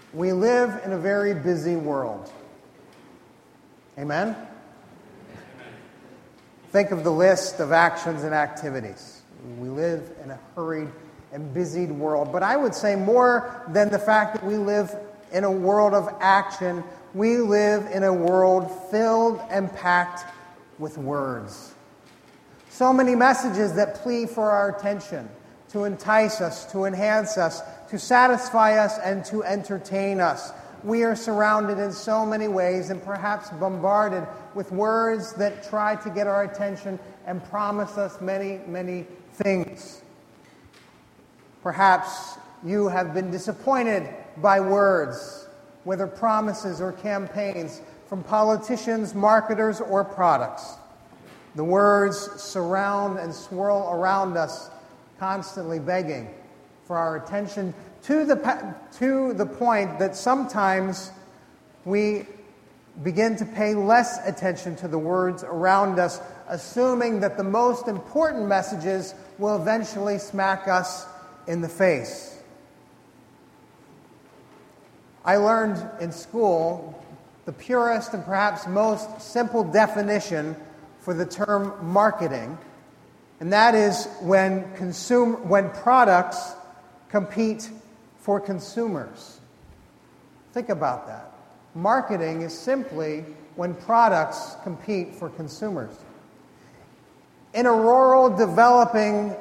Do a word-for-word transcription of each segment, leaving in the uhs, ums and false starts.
We live in a very busy world. Amen? Think of the list of actions and activities. We live in a hurried and busied world. But I would say more than the fact that we live in a world of action, we live in a world filled and packed with words. So many messages that plead for our attention, to entice us, to enhance us, to satisfy us, and to entertain us. We are surrounded in so many ways and perhaps bombarded with words that try to get our attention and promise us many, many things. Perhaps you have been disappointed by words, whether promises or campaigns, from politicians, marketers, or products. The words surround and swirl around us, constantly begging for our attention, to the, to the point that sometimes we begin to pay less attention to the words around us, assuming that the most important messages will eventually smack us in the face. I learned in school the purest and perhaps most simple definition for the term marketing, and that is when consum- when products compete for consumers. Think about that. Marketing is simply when products compete for consumers. In a rural, developing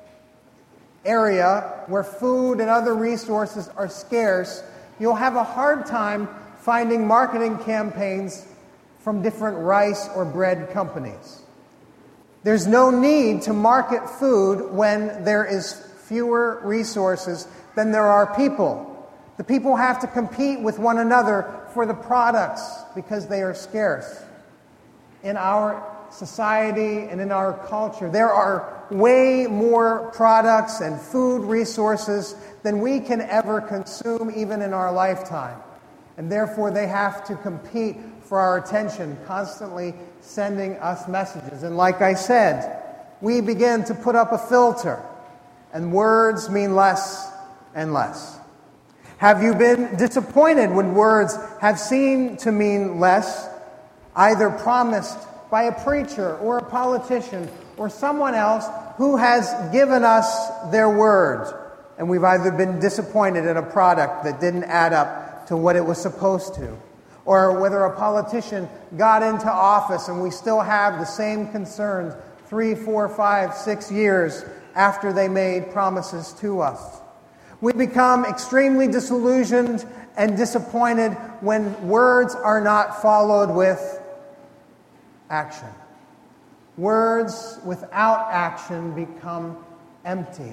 area where food and other resources are scarce, you'll have a hard time finding marketing campaigns from different rice or bread companies. There's no need to market food when there is fewer resources than there are people. The people have to compete with one another for the products because they are scarce. In our society and in our culture, there are way more products and food resources than we can ever consume even in our lifetime. And therefore they have to compete for our attention, constantly sending us messages. And like I said, we begin to put up a filter, and words mean less and less. Have you been disappointed when words have seemed to mean less, either promised by a preacher or a politician or someone else who has given us their word, and we've either been disappointed in a product that didn't add up to what it was supposed to, or whether a politician got into office and we still have the same concerns three, four, five, six years after they made promises to us. We become extremely disillusioned and disappointed when words are not followed with action. Words without action become empty.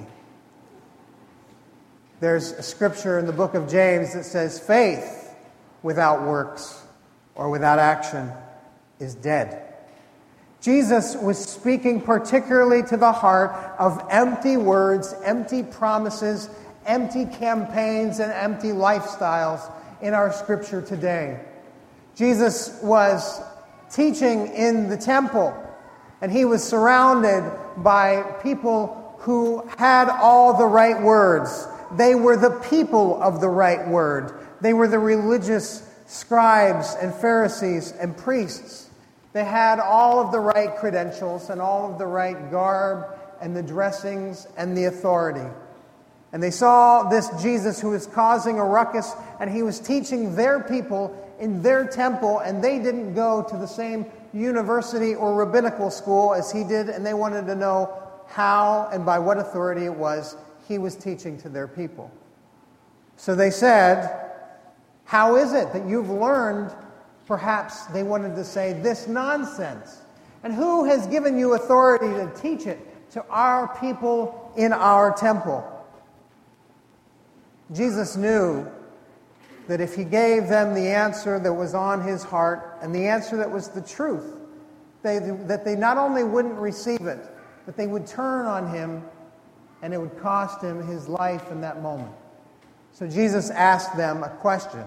There's a scripture in the book of James that says, faith without works or without action is dead. Jesus was speaking particularly to the heart of empty words, empty promises, empty campaigns, and empty lifestyles in our scripture today. Jesus was teaching in the temple, and he was surrounded by people who had all the right words. They were the people of the right word. They were the religious scribes and Pharisees and priests. They had all of the right credentials and all of the right garb and the dressings and the authority. And they saw this Jesus who was causing a ruckus, and he was teaching their people in their temple, and they didn't go to the same university or rabbinical school as he did, and they wanted to know how and by what authority it was he was teaching to their people. So they said, how is it that you've learned, perhaps they wanted to say, this nonsense? And who has given you authority to teach it to our people in our temple? Jesus knew that if he gave them the answer that was on his heart and the answer that was the truth, they, that they not only wouldn't receive it, but they would turn on him, and it would cost him his life in that moment. So Jesus asked them a question.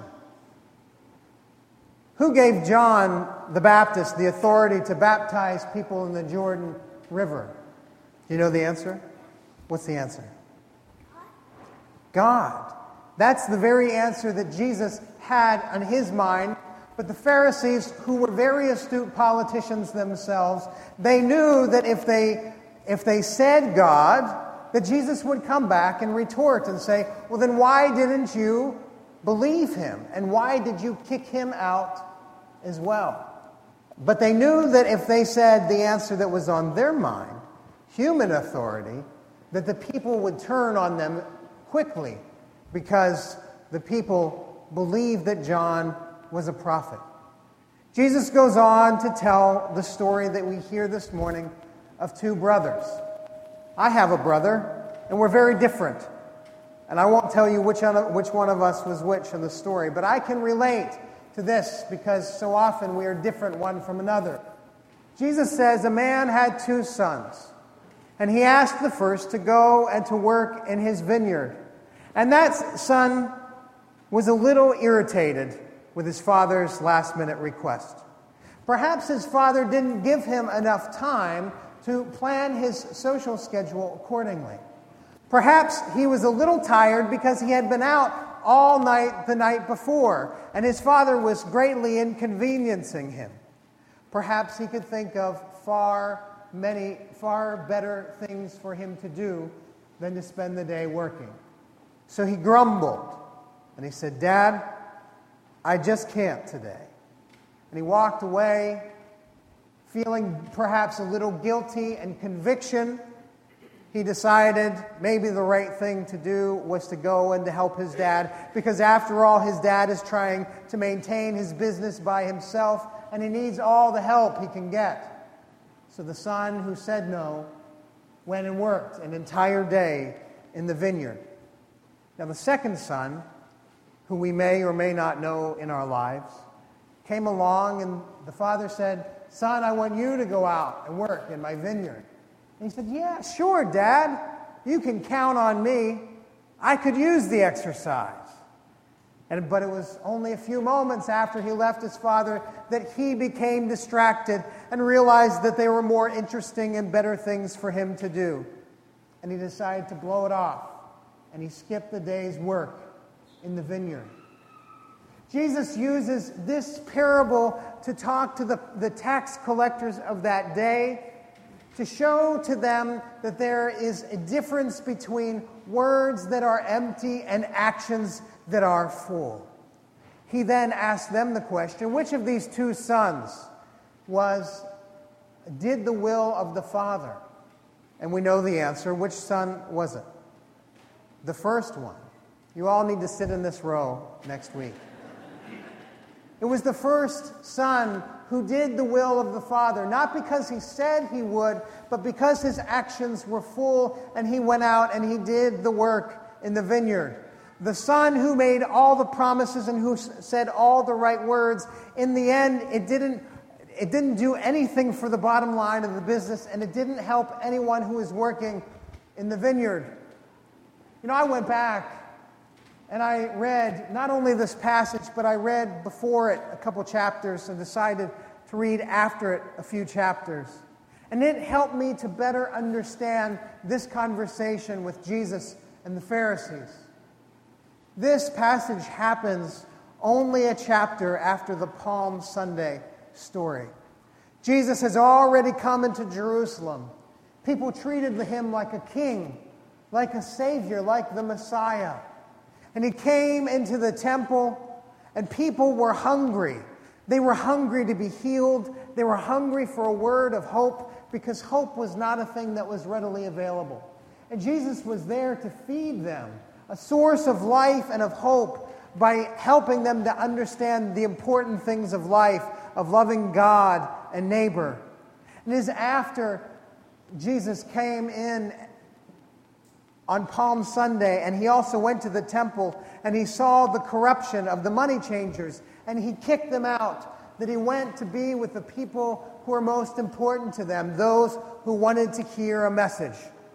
Who gave John the Baptist the authority to baptize people in the Jordan River? Do you know the answer? What's the answer? God. That's the very answer that Jesus had on his mind. But the Pharisees, who were very astute politicians themselves, they knew that if they, if they said God, that Jesus would come back and retort and say, well, then why didn't you believe him? And why did you kick him out as well? But they knew that if they said the answer that was on their mind, human authority, that the people would turn on them quickly because the people believed that John was a prophet. Jesus goes on to tell the story that we hear this morning of two brothers. I have a brother, and we're very different. And I won't tell you which one, which one of us was which in the story, but I can relate to this because so often we are different one from another. Jesus says a man had two sons, and he asked the first to go and to work in his vineyard. And that son was a little irritated with his father's last-minute request. Perhaps his father didn't give him enough time to plan his social schedule accordingly. Perhaps he was a little tired because he had been out all night the night before, and his father was greatly inconveniencing him. Perhaps he could think of far many, far better things for him to do than to spend the day working. So he grumbled, and he said, Dad, I just can't today. And he walked away, feeling perhaps a little guilty and conviction. He decided maybe the right thing to do was to go and to help his dad, because after all, his dad is trying to maintain his business by himself, and he needs all the help he can get. So the son who said no went and worked an entire day in the vineyard. Now the second son, who we may or may not know in our lives, came along, and the father said, Son, I want you to go out and work in my vineyard. And he said, yeah, sure, Dad. You can count on me. I could use the exercise. And, but it was only a few moments after he left his father that he became distracted and realized that there were more interesting and better things for him to do. And he decided to blow it off. And he skipped the day's work in the vineyard. Jesus uses this parable to talk to the, the tax collectors of that day, to show to them that there is a difference between words that are empty and actions that are full. He then asked them the question, which of these two sons was, did the will of the Father? And we know the answer. Which son was it? The first one. You all need to sit in this row next week. It was the first son who did the will of the Father, not because he said he would, but because his actions were full and he went out and he did the work in the vineyard. The son who made all the promises and who said all the right words, in the end, it didn't, it didn't do anything for the bottom line of the business, and it didn't help anyone who was working in the vineyard. You know, I went back and I read not only this passage, but I read before it a couple chapters and decided to read after it a few chapters. And it helped me to better understand this conversation with Jesus and the Pharisees. This passage happens only a chapter after the Palm Sunday story. Jesus has already come into Jerusalem. People treated him like a king, like a savior, like the Messiah. And he came into the temple, and people were hungry. They were hungry to be healed. They were hungry for a word of hope, because hope was not a thing that was readily available. And Jesus was there to feed them, a source of life and of hope, by helping them to understand the important things of life, of loving God and neighbor. And it is after Jesus came in on Palm Sunday, and he also went to the temple, and he saw the corruption of the money changers, and he kicked them out, that he went to be with the people who were most important to them, those who wanted to hear a message.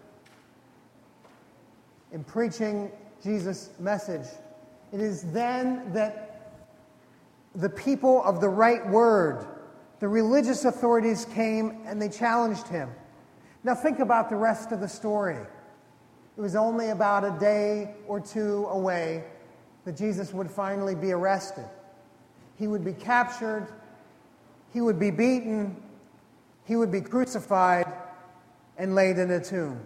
In preaching Jesus' message, it is then that the people of the right word, the religious authorities, came and they challenged him. Now think about the rest of the story. It was only about a day or two away that Jesus would finally be arrested. He would be captured. He would be beaten. He would be crucified and laid in a tomb.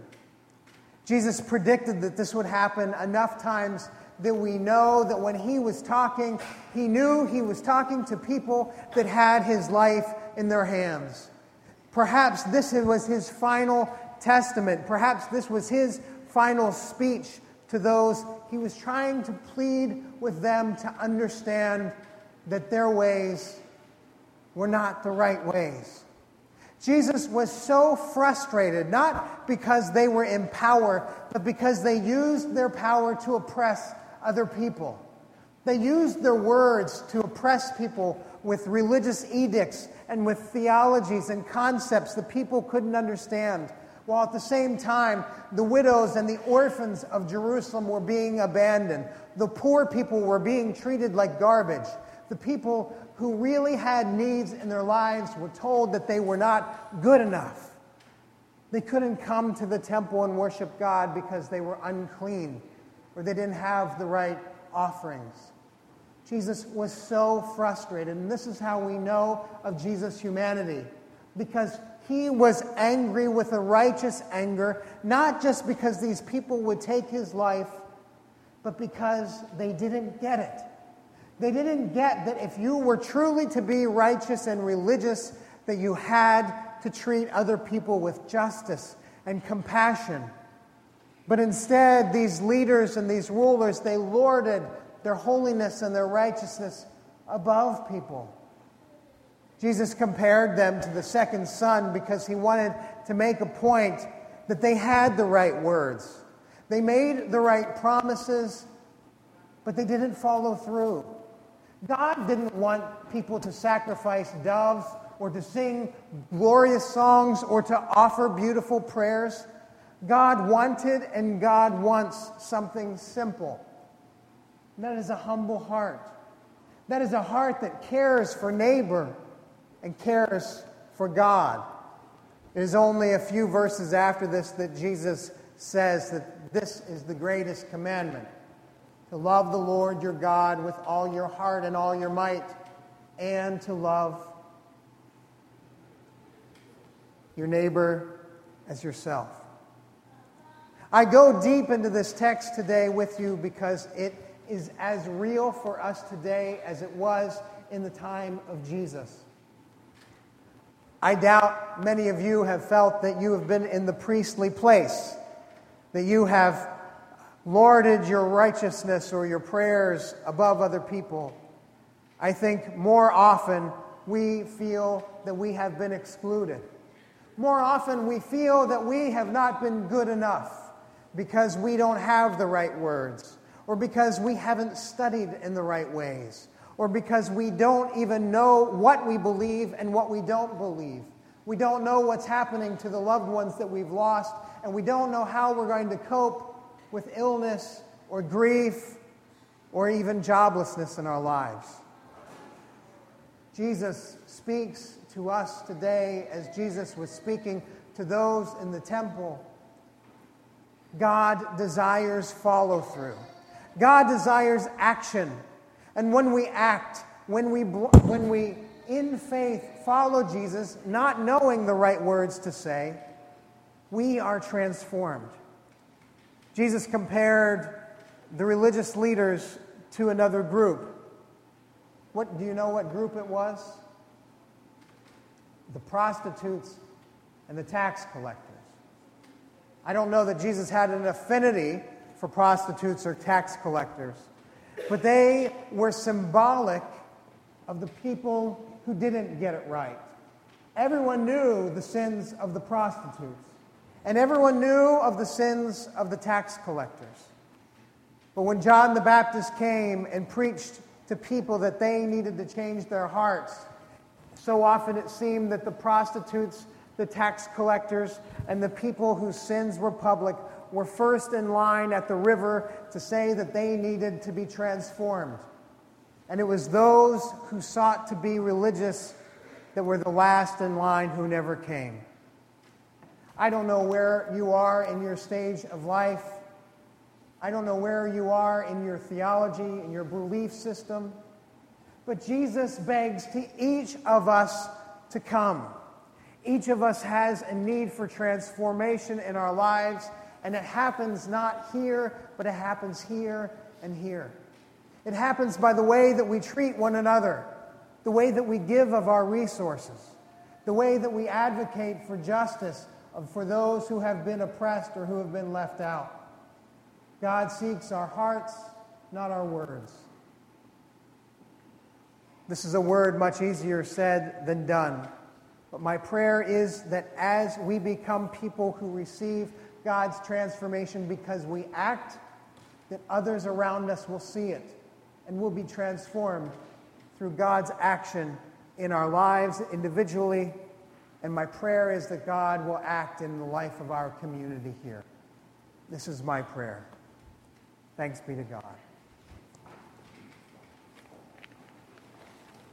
Jesus predicted that this would happen enough times that we know that when he was talking, he knew he was talking to people that had his life in their hands. Perhaps this was his final testament. Perhaps this was his final speech to those he was trying to plead with them to understand that their ways were not the right ways. Jesus was so frustrated, not because they were in power, but because they used their power to oppress other people. They used their words to oppress people with religious edicts and with theologies and concepts that people couldn't understand, while at the same time, the widows and the orphans of Jerusalem were being abandoned. The poor people were being treated like garbage. The people who really had needs in their lives were told that they were not good enough. They couldn't come to the temple and worship God because they were unclean or they didn't have the right offerings. Jesus was so frustrated, and this is how we know of Jesus' humanity, because he was angry with a righteous anger, not just because these people would take his life, but because they didn't get it. They didn't get that if you were truly to be righteous and religious, that you had to treat other people with justice and compassion. But instead, these leaders and these rulers, they lorded their holiness and their righteousness above people. Jesus compared them to the second son because he wanted to make a point that they had the right words. They made the right promises, but they didn't follow through. God didn't want people to sacrifice doves or to sing glorious songs or to offer beautiful prayers. God wanted and God wants something simple. And that is a humble heart. That is a heart that cares for neighbor and cares for God. It is only a few verses after this that Jesus says that this is the greatest commandment: to love the Lord your God with all your heart and all your might, and to love your neighbor as yourself. I go deep into this text today with you because it is as real for us today as it was in the time of Jesus. I doubt many of you have felt that you have been in the priestly place, that you have lorded your righteousness or your prayers above other people. I think more often we feel that we have been excluded. More often we feel that we have not been good enough because we don't have the right words, or because we haven't studied in the right ways, or because we don't even know what we believe and what we don't believe. We don't know what's happening to the loved ones that we've lost, and we don't know how we're going to cope with illness or grief or even joblessness in our lives. Jesus speaks to us today as Jesus was speaking to those in the temple. God desires follow-through. God desires action. And when we act, when we, when we in faith follow Jesus, not knowing the right words to say, we are transformed. Jesus compared the religious leaders to another group. What do you know what group it was? The prostitutes and the tax collectors. I don't know that Jesus had an affinity for prostitutes or tax collectors, but they were symbolic of the people who didn't get it right. Everyone knew the sins of the prostitutes, and everyone knew of the sins of the tax collectors. But when John the Baptist came and preached to people that they needed to change their hearts, so often it seemed that the prostitutes, the tax collectors, and the people whose sins were public were first in line at the river to say that they needed to be transformed. And it was those who sought to be religious that were the last in line who never came. I don't know where you are in your stage of life, I don't know where you are in your theology, in your belief system, but Jesus begs to each of us to come. Each of us has a need for transformation in our lives, and it happens not here, but it happens here and here. It happens by the way that we treat one another, the way that we give of our resources, the way that we advocate for justice for those who have been oppressed or who have been left out. God seeks our hearts, not our words. This is a word much easier said than done. But my prayer is that as we become people who receive God's transformation because we act, that others around us will see it and will be transformed through God's action in our lives individually. And my prayer is that God will act in the life of our community here. This is my prayer. Thanks be to God.